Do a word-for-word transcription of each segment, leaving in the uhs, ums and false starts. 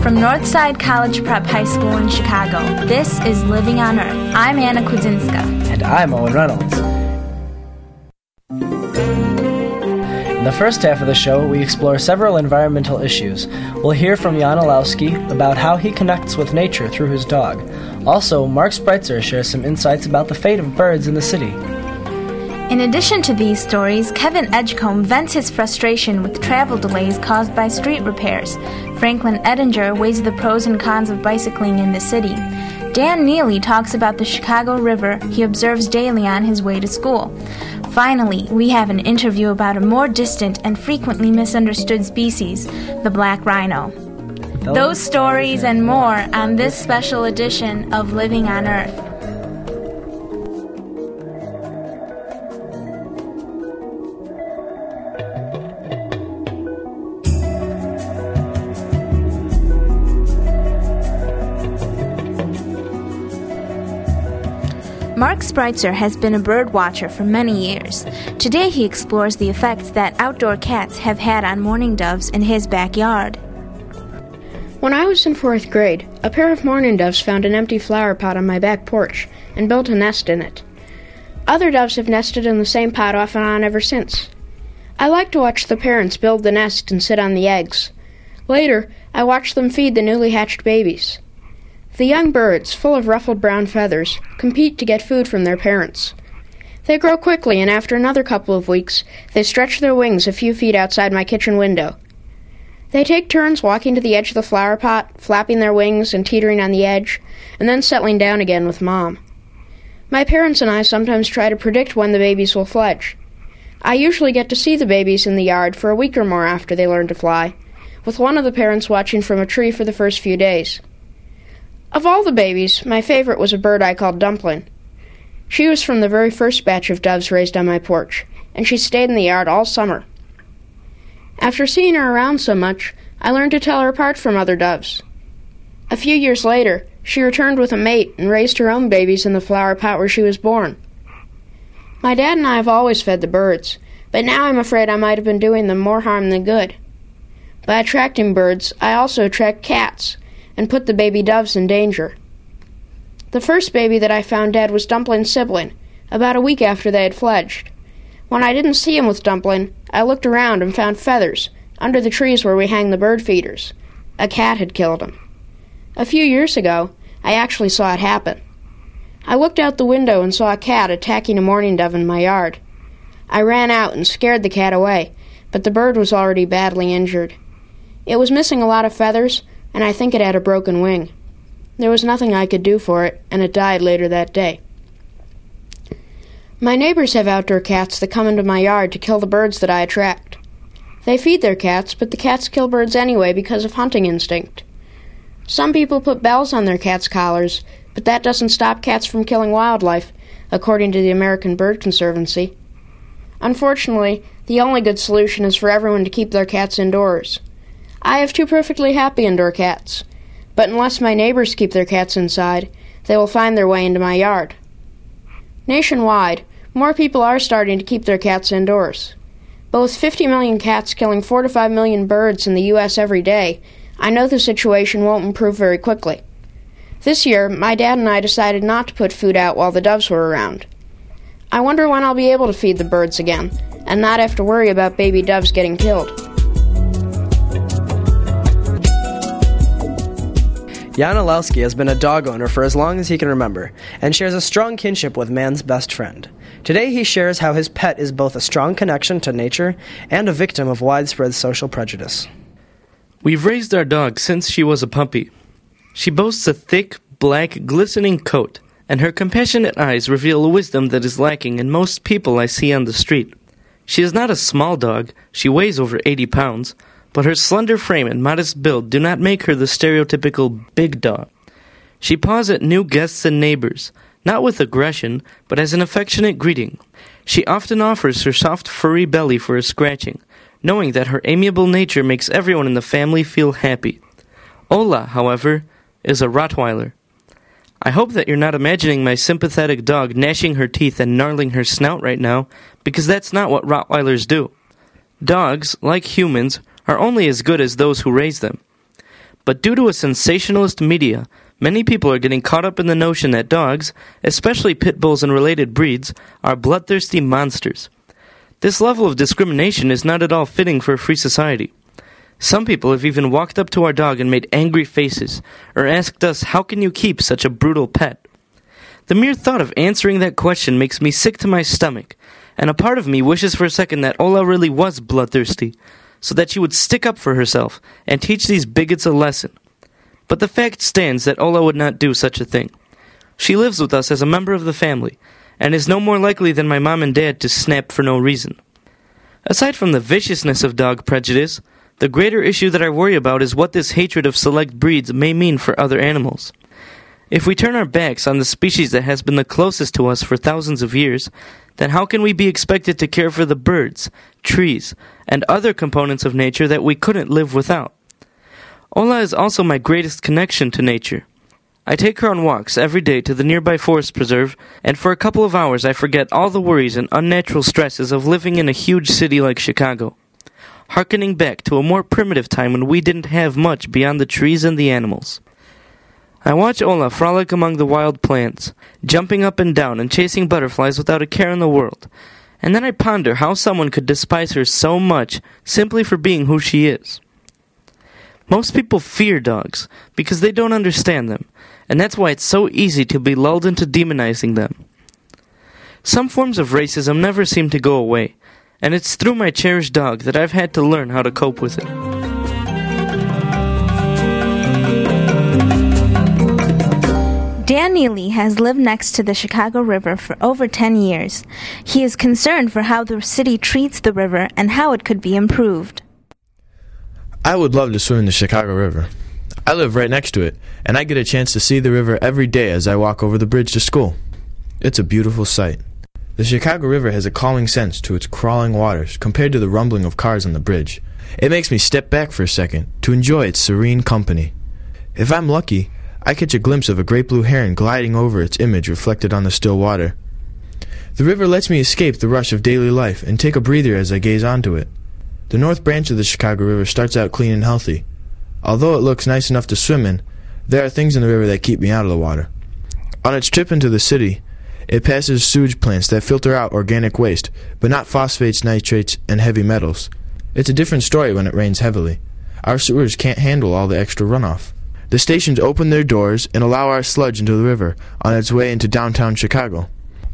From Northside College Prep High School in Chicago, this is Living on Earth. I'm Anna Kudzinska. And I'm Owen Reynolds. In the first half of the show, we explore several environmental issues. We'll hear from Jan Olowski about how he connects with nature through his dog. Also, Mark Spreitzer shares some insights about the fate of birds in the city. In addition to these stories, Kevin Edgecombe vents his frustration with travel delays caused by street repairs. Franklin Edinger weighs the pros and cons of bicycling in the city. Dan Neely talks about the Chicago River he observes daily on his way to school. Finally, we have an interview about a more distant and frequently misunderstood species, the black rhino. Those, Those stories and more on this special edition of Living on Earth. Mark Spreitzer has been a bird watcher for many years. Today he explores the effects that outdoor cats have had on mourning doves in his backyard. When I was in fourth grade, a pair of mourning doves found an empty flower pot on my back porch and built a nest in it. Other doves have nested in the same pot off and on ever since. I like to watch the parents build the nest and sit on the eggs. Later, I watch them feed the newly hatched babies. The young birds, full of ruffled brown feathers, compete to get food from their parents. They grow quickly, and after another couple of weeks, they stretch their wings a few feet outside my kitchen window. They take turns walking to the edge of the flower pot, flapping their wings and teetering on the edge, and then settling down again with Mom. My parents and I sometimes try to predict when the babies will fledge. I usually get to see the babies in the yard for a week or more after they learn to fly, with one of the parents watching from a tree for the first few days. Of all the babies, my favorite was a bird I called Dumpling. She was from the very first batch of doves raised on my porch, and she stayed in the yard all summer. After seeing her around so much, I learned to tell her apart from other doves. A few years later, she returned with a mate and raised her own babies in the flower pot where she was born. My dad and I have always fed the birds, but now I'm afraid I might have been doing them more harm than good. By attracting birds, I also attract cats, and put the baby doves in danger. The first baby that I found dead was Dumpling's sibling, about a week after they had fledged. When I didn't see him with Dumpling, I looked around and found feathers under the trees where we hang the bird feeders. A cat had killed him. A few years ago, I actually saw it happen. I looked out the window and saw a cat attacking a mourning dove in my yard. I ran out and scared the cat away, but the bird was already badly injured. It was missing a lot of feathers, and I think it had a broken wing. There was nothing I could do for it, and it died later that day. My neighbors have outdoor cats that come into my yard to kill the birds that I attract. They feed their cats, but the cats kill birds anyway because of hunting instinct. Some people put bells on their cats' collars, but that doesn't stop cats from killing wildlife, according to the American Bird Conservancy. Unfortunately, the only good solution is for everyone to keep their cats indoors. I have two perfectly happy indoor cats, but unless my neighbors keep their cats inside, they will find their way into my yard. Nationwide, more people are starting to keep their cats indoors. But with fifty million cats killing four to five million birds in the U S every day, I know the situation won't improve very quickly. This year, my dad and I decided not to put food out while the doves were around. I wonder when I'll be able to feed the birds again, and not have to worry about baby doves getting killed. Jan Olowski has been a dog owner for as long as he can remember, and shares a strong kinship with man's best friend. Today he shares how his pet is both a strong connection to nature and a victim of widespread social prejudice. We've raised our dog since she was a puppy. She boasts a thick, black, glistening coat, and her compassionate eyes reveal a wisdom that is lacking in most people I see on the street. She is not a small dog, she weighs over eighty pounds, but her slender frame and modest build do not make her the stereotypical big dog. She paws at new guests and neighbors, not with aggression, but as an affectionate greeting. She often offers her soft, furry belly for a scratching, knowing that her amiable nature makes everyone in the family feel happy. Ola, however, is a Rottweiler. I hope that you're not imagining my sympathetic dog gnashing her teeth and gnarling her snout right now, because that's not what Rottweilers do. Dogs, like humans, are only as good as those who raise them. but due to a sensationalist media, many people are getting caught up in the notion that dogs, especially pit bulls and related breeds, are bloodthirsty monsters. This level of discrimination is not at all fitting for a free society. Some people have even walked up to our dog and made angry faces, or asked us, how can you keep such a brutal pet? The mere thought of answering that question makes me sick to my stomach, and a part of me wishes for a second that Ola really was bloodthirsty, so that she would stick up for herself and teach these bigots a lesson. But the fact stands that Ola would not do such a thing. She lives with us as a member of the family, and is no more likely than my mom and dad to snap for no reason. Aside from the viciousness of dog prejudice, the greater issue that I worry about is what this hatred of select breeds may mean for other animals. If we turn our backs on the species that has been the closest to us for thousands of years, then how can we be expected to care for the birds, trees, and other components of nature that we couldn't live without? Ola is also my greatest connection to nature. I take her on walks every day to the nearby forest preserve, and for a couple of hours I forget all the worries and unnatural stresses of living in a huge city like Chicago, hearkening back to a more primitive time when we didn't have much beyond the trees and the animals. I watch Ola frolic among the wild plants, jumping up and down and chasing butterflies without a care in the world, and then I ponder how someone could despise her so much simply for being who she is. Most people fear dogs because they don't understand them, and that's why it's so easy to be lulled into demonizing them. Some forms of racism never seem to go away, and it's through my cherished dog that I've had to learn how to cope with it. Dan Neely has lived next to the Chicago River for over ten years. He is concerned for how the city treats the river and how it could be improved. I would love to swim in the Chicago River. I live right next to it, and I get a chance to see the river every day as I walk over the bridge to school. It's a beautiful sight. The Chicago River has a calming sense to its crawling waters compared to the rumbling of cars on the bridge. It makes me step back for a second to enjoy its serene company. If I'm lucky, I catch a glimpse of a great blue heron gliding over its image reflected on the still water. The river lets me escape the rush of daily life and take a breather as I gaze onto it. The north branch of the Chicago River starts out clean and healthy. Although it looks nice enough to swim in, there are things in the river that keep me out of the water. On its trip into the city, it passes sewage plants that filter out organic waste, but not phosphates, nitrates, and heavy metals. It's a different story when it rains heavily. Our sewers can't handle all the extra runoff. The stations open their doors and allow our sludge into the river on its way into downtown Chicago.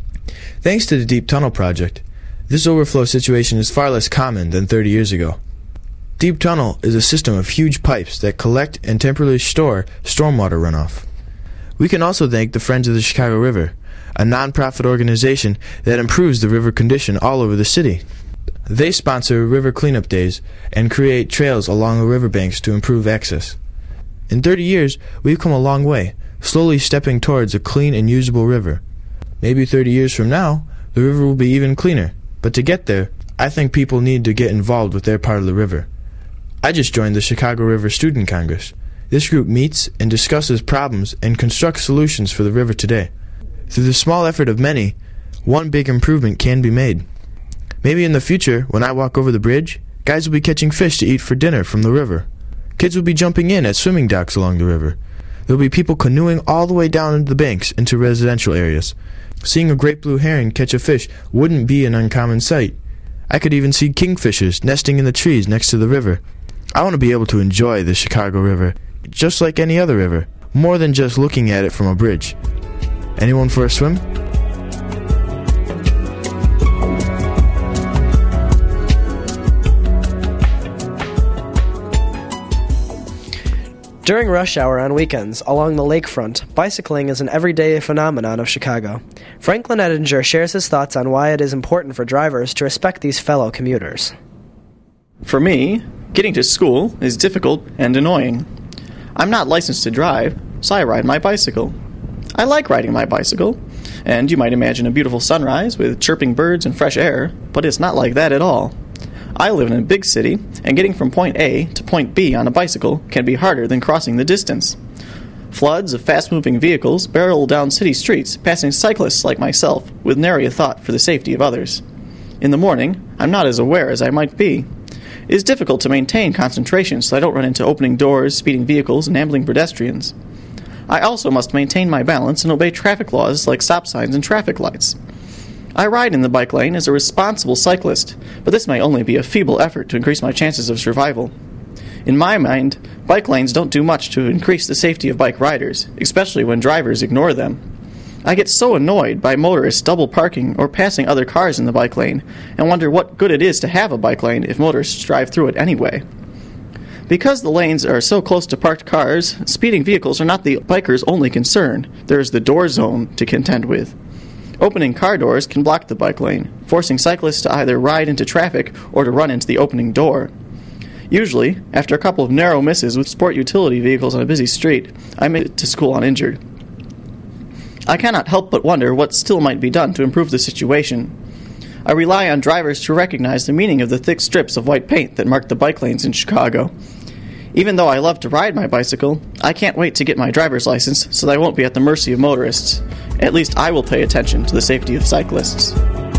Thanks to the Deep Tunnel Project, this overflow situation is far less common than thirty years ago. Deep Tunnel is a system of huge pipes that collect and temporarily store stormwater runoff. We can also thank the Friends of the Chicago River, a non-profit organization that improves the river condition all over the city. They sponsor river cleanup days and create trails along the riverbanks to improve access. In thirty years, we've come a long way, slowly stepping towards a clean and usable river. Maybe thirty years from now, the river will be even cleaner. But to get there, I think people need to get involved with their part of the river. I just joined the Chicago River Student Congress. This group meets and discusses problems and constructs solutions for the river today. Through the small effort of many, one big improvement can be made. Maybe in the future, when I walk over the bridge, guys will be catching fish to eat for dinner from the river. Kids will be jumping in at swimming docks along the river. There will be people canoeing all the way down the banks into residential areas. Seeing a great blue heron catch a fish wouldn't be an uncommon sight. I could even see kingfishers nesting in the trees next to the river. I want to be able to enjoy the Chicago River, just like any other river, more than just looking at it from a bridge. Anyone for a swim? During rush hour on weekends, along the lakefront, bicycling is an everyday phenomenon of Chicago. Franklin Edinger shares his thoughts on why it is important for drivers to respect these fellow commuters. For me, getting to school is difficult and annoying. I'm not licensed to drive, so I ride my bicycle. I like riding my bicycle, and you might imagine a beautiful sunrise with chirping birds and fresh air, but it's not like that at all. I live in a big city, and getting from point A to point B on a bicycle can be harder than crossing the distance. Floods of fast-moving vehicles barrel down city streets, passing cyclists like myself with nary a thought for the safety of others. In the morning, I'm not as aware as I might be. It is difficult to maintain concentration so I don't run into opening doors, speeding vehicles, and ambling pedestrians. I also must maintain my balance and obey traffic laws like stop signs and traffic lights. I ride in the bike lane as a responsible cyclist, but this may only be a feeble effort to increase my chances of survival. In my mind, bike lanes don't do much to increase the safety of bike riders, especially when drivers ignore them. I get so annoyed by motorists double parking or passing other cars in the bike lane and wonder what good it is to have a bike lane if motorists drive through it anyway. Because the lanes are so close to parked cars, speeding vehicles are not the biker's only concern. There is the door zone to contend with. Opening car doors can block the bike lane, forcing cyclists to either ride into traffic or to run into the opening door. Usually, after a couple of narrow misses with sport utility vehicles on a busy street, I made it to school uninjured. I cannot help but wonder what still might be done to improve the situation. I rely on drivers to recognize the meaning of the thick strips of white paint that mark the bike lanes in Chicago. Even though I love to ride my bicycle, I can't wait to get my driver's license so that I won't be at the mercy of motorists. At least I will pay attention to the safety of cyclists.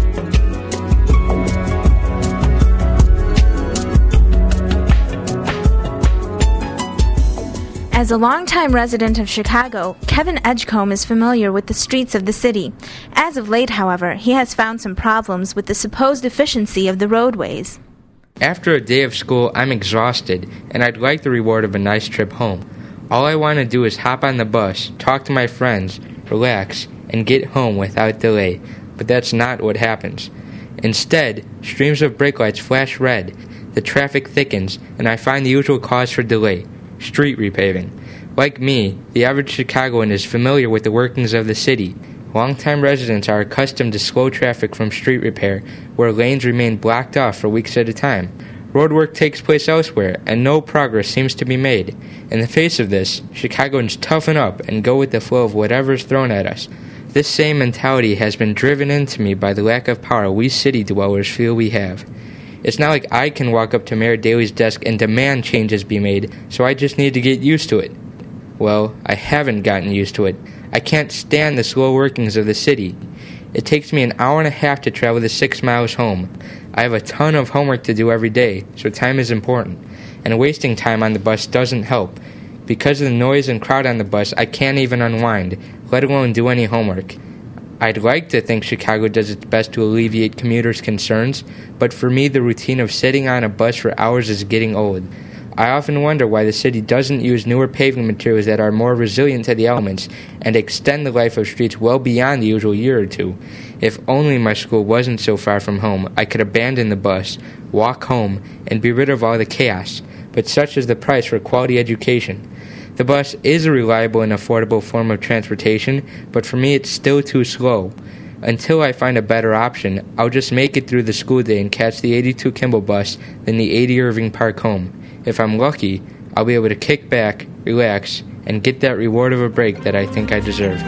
As a longtime resident of Chicago, Kevin Edgecombe is familiar with the streets of the city. As of late, however, he has found some problems with the supposed efficiency of the roadways. After a day of school, I'm exhausted, and I'd like the reward of a nice trip home. All I want to do is hop on the bus, talk to my friends, relax, and get home without delay. But that's not what happens. Instead, streams of brake lights flash red, the traffic thickens, and I find the usual cause for delay: street repaving. Like me, the average Chicagoan is familiar with the workings of the city. Longtime residents are accustomed to slow traffic from street repair, where lanes remain blocked off for weeks at a time. Road work takes place elsewhere, and no progress seems to be made. In the face of this, Chicagoans toughen up and go with the flow of whatever is thrown at us. This same mentality has been driven into me by the lack of power we city dwellers feel we have. It's not like I can walk up to Mayor Daley's desk and demand changes be made, so I just need to get used to it. Well, I haven't gotten used to it. I can't stand the slow workings of the city. It takes me an hour and a half to travel the six miles home. I have a ton of homework to do every day, so time is important. And wasting time on the bus doesn't help. Because of the noise and crowd on the bus, I can't even unwind, let alone do any homework. I'd like to think Chicago does its best to alleviate commuters' concerns, but for me the routine of sitting on a bus for hours is getting old. I often wonder why the city doesn't use newer paving materials that are more resilient to the elements and extend the life of streets well beyond the usual year or two. If only my school wasn't so far from home, I could abandon the bus, walk home, and be rid of all the chaos. But such is the price for quality education. The bus is a reliable and affordable form of transportation, but for me it's still too slow. Until I find a better option, I'll just make it through the school day and catch the eighty-two Kimball bus, then the eighty Irving Park home. If I'm lucky, I'll be able to kick back, relax, and get that reward of a break that I think I deserve.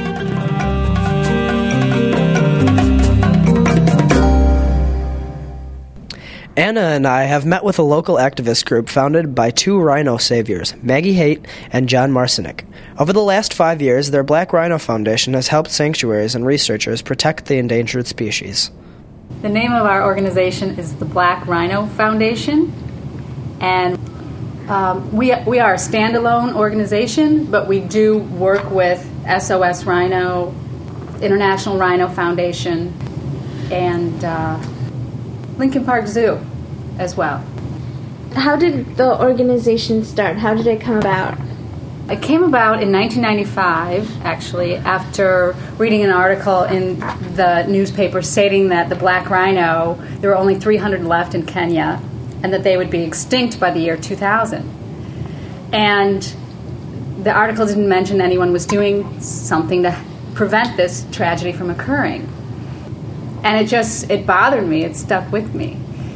Anna and I have met with a local activist group founded by two rhino saviors, Maggie Haight and John Marcinick. Over the last five years, their Black Rhino Foundation has helped sanctuaries and researchers protect the endangered species. The name of our organization is the Black Rhino Foundation, and um, we, we are a standalone organization, but we do work with S O S Rhino, International Rhino Foundation, and uh, Lincoln Park Zoo as well. How did the organization start? How did it come about? It came about in nineteen ninety-five, actually, after reading an article in the newspaper stating that the black rhino, there were only three hundred left in Kenya, and that they would be extinct by the year two thousand. And the article didn't mention anyone was doing something to prevent this tragedy from occurring. And it just, it bothered me. It stuck with me.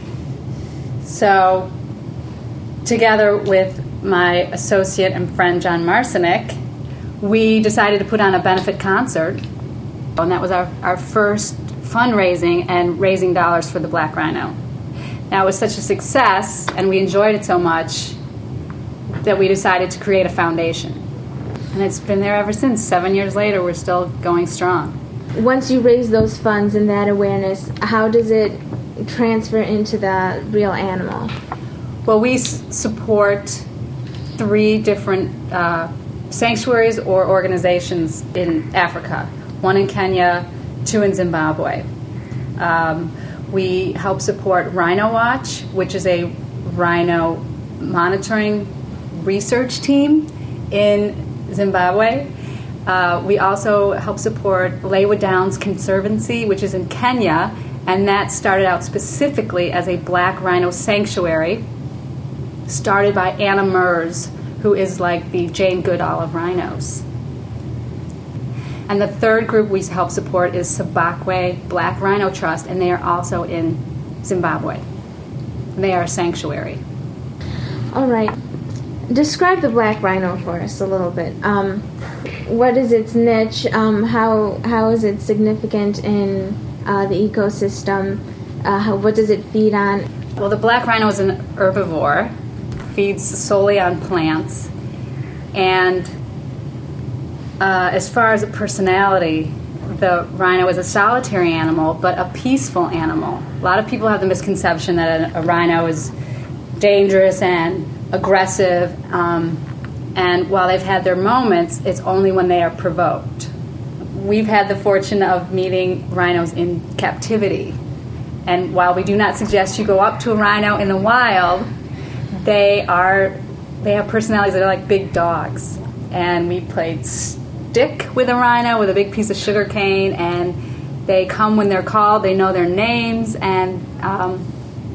So, together with my associate and friend John Marcinick, we decided to put on a benefit concert. And that was our, our first fundraising and raising dollars for the Black Rhino. Now, it was such a success, and we enjoyed it so much, that we decided to create a foundation. And it's been there ever since. Seven years later, we're still going strong. Once you raise those funds and that awareness, how does it transfer into the real animal? Well, we s- support three different uh, sanctuaries or organizations in Africa, one in Kenya, two in Zimbabwe. Um, we help support Rhino Watch, which is a rhino monitoring research team in Zimbabwe. Uh, we also help support Lewa Downs Conservancy, which is in Kenya, and that started out specifically as a black rhino sanctuary, started by Anna Mers, who is like the Jane Goodall of rhinos. And the third group we help support is Sabakwe Black Rhino Trust, and they are also in Zimbabwe. They are a sanctuary. All right. Describe the black rhino for us a little bit. Um, what is its niche? Um, how how is it significant in uh, the ecosystem? Uh, how, what does it feed on? Well, the black rhino is an herbivore, feeds solely on plants, and uh, as far as a personality, the rhino is a solitary animal, but a peaceful animal. A lot of people have the misconception that a, a rhino is dangerous and aggressive, um, and while they've had their moments, it's only when they are provoked. We've had the fortune of meeting rhinos in captivity, and while we do not suggest you go up to a rhino in the wild, they are they have personalities that are like big dogs. And we played stick with a rhino with a big piece of sugar cane, and they come when they're called, they know their names, and um,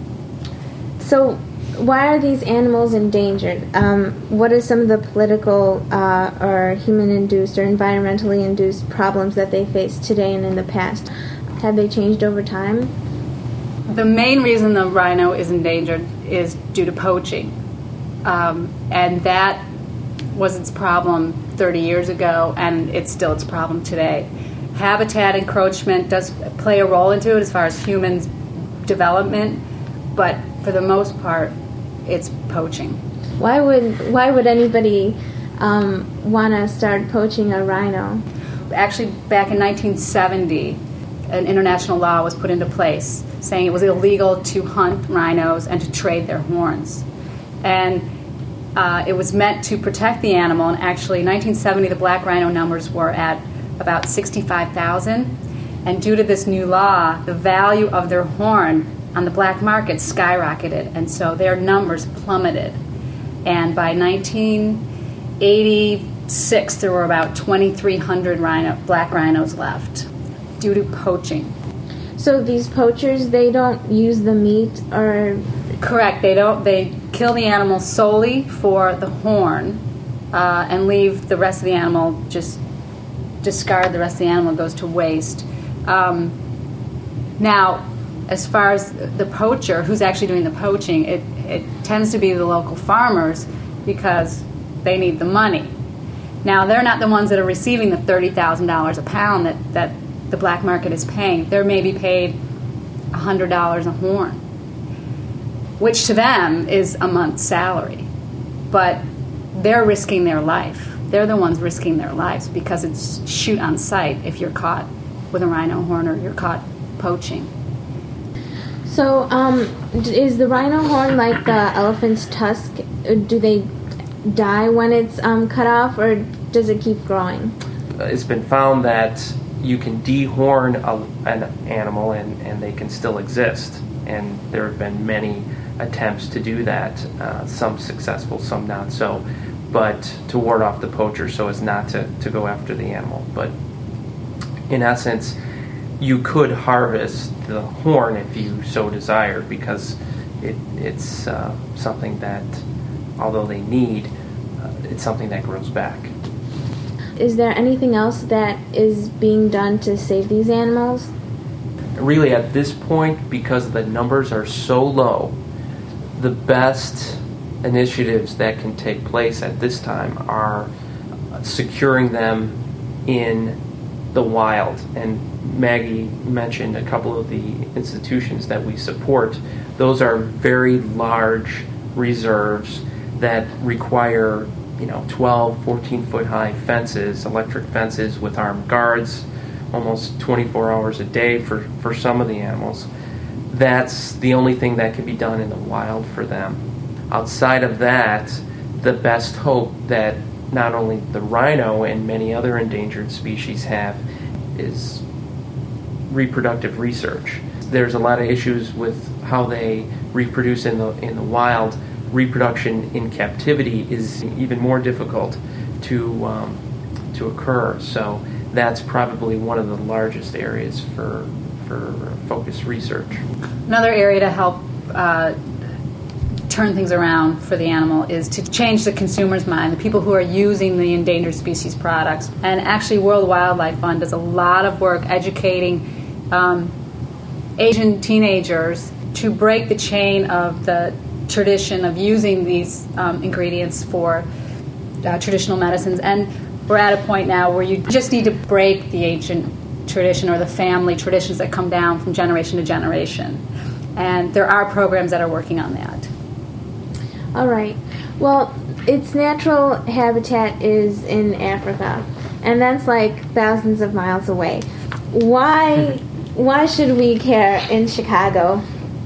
so why are these animals endangered? Um, what are some of the political uh, or human-induced or environmentally induced problems that they face today and in the past? Have they changed over time? The main reason the rhino is endangered is due to poaching. Um, and that was its problem thirty years ago, and it's still its problem today. Habitat encroachment does play a role into it as far as humans' development, but for the most part, it's poaching. Why would why would anybody um, want to start poaching a rhino? Actually, back in nineteen seventy, an international law was put into place saying it was illegal to hunt rhinos and to trade their horns. And uh, it was meant to protect the animal, and actually in nineteen seventy the black rhino numbers were at about sixty-five thousand, and due to this new law, the value of their horn on the black market skyrocketed, and so their numbers plummeted. And by nineteen eighty-six, there were about twenty-three hundred rhino, black rhinos left due to poaching. So these poachers, they don't use the meat, or... Correct. They don't. They kill the animal solely for the horn, uh, and leave the rest of the animal, just discard the rest of the animal, goes to waste. Um, now, as far as the poacher, who's actually doing the poaching, it, it tends to be the local farmers because they need the money. Now, they're not the ones that are receiving the thirty thousand dollars a pound that, that the black market is paying. They're maybe paid one hundred dollars a horn, which to them is a month's salary. But they're risking their life. They're the ones risking their lives because it's shoot on sight if you're caught with a rhino horn or you're caught poaching. So, um, is the rhino horn like the elephant's tusk? Do they die when it's um, cut off, or does it keep growing? It's been found that you can dehorn a, an animal and, and they can still exist. And there have been many attempts to do that, uh, some successful, some not so, but to ward off the poacher so as not to, to go after the animal. But in essence, you could harvest the horn if you so desire, because it, it's uh, something that, although they need, uh, it's something that grows back. Is there anything else that is being done to save these animals? Really, at this point, because the numbers are so low, the best initiatives that can take place at this time are securing them in the wild. And Maggie mentioned a couple of the institutions that we support. Those are very large reserves that require, you know, twelve, fourteen foot high fences, electric fences with armed guards, almost twenty-four hours a day for, for some of the animals. That's the only thing that can be done in the wild for them. outside of that, the best hope that not only the rhino and many other endangered species have is reproductive research. There's a lot of issues with how they reproduce in the in the wild. Reproduction in captivity is even more difficult to um, to occur. So that's probably one of the largest areas for for focused research. Another area to help uh, turn things around for the animal is to change the consumer's mind, the people who are using the endangered species products. And actually, World Wildlife Fund does a lot of work educating um, Asian teenagers to break the chain of the tradition of using these um, ingredients for uh, traditional medicines. And we're at a point now where you just need to break the ancient tradition or the family traditions that come down from generation to generation. And there are programs that are working on that. All right. Well, its natural habitat is in Africa, and that's like thousands of miles away. Why, why should we care in Chicago?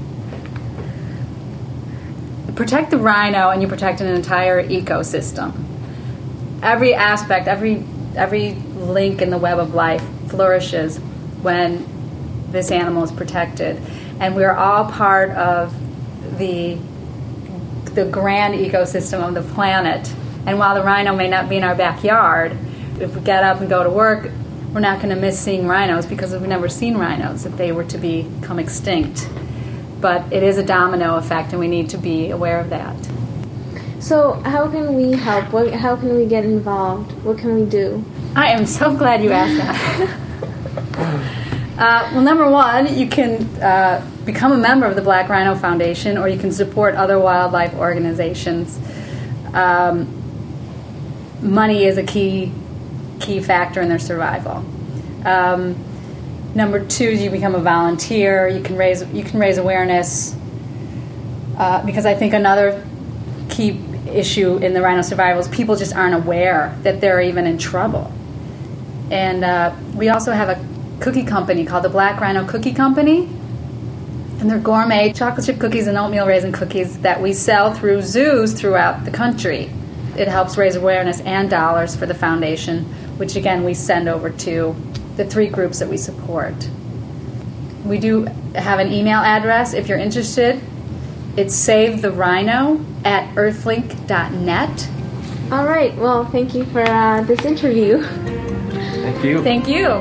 Protect the rhino, and you protect an entire ecosystem. Every aspect, every every link in the web of life flourishes when this animal is protected, and we're all part of the the grand ecosystem of the planet. And while the rhino may not be in our backyard, if we get up and go to work, we're not going to miss seeing rhinos because we've never seen rhinos if they were to become extinct. But it is a domino effect, and we need to be aware of that. So how can we help? What, how can we get involved? What can we do? I am so glad you asked that. uh, well, number one, you can uh, become a member of the Black Rhino Foundation, or you can support other wildlife organizations. Um, money is a key key factor in their survival. Um, number two, you become a volunteer. You can raise you can raise awareness uh, because I think another key issue in the rhino survival is people just aren't aware that they're even in trouble. And uh, we also have a cookie company called the Black Rhino Cookie Company, and they're gourmet chocolate chip cookies and oatmeal raisin cookies that we sell through zoos throughout the country. It helps raise awareness and dollars for the foundation, which again we send over to the three groups that we support. We do have an email address if you're interested. It's savetherhino at earthlink dot net. All right. Well, thank you for uh, this interview. Thank you. Thank you.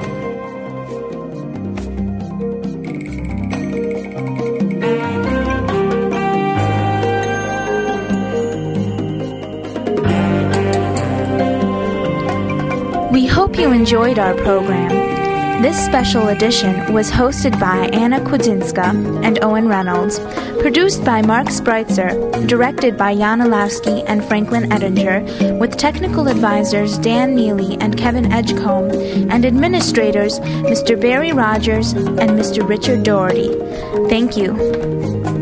We hope you enjoyed our program. This special edition was hosted by Anna Kwidzinska and Owen Reynolds, produced by Mark Spreitzer, directed by Jan Olowski and Franklin Ettinger, with technical advisors Dan Neely and Kevin Edgecombe, and administrators Mister Barry Rogers and Mister Richard Doherty. Thank you.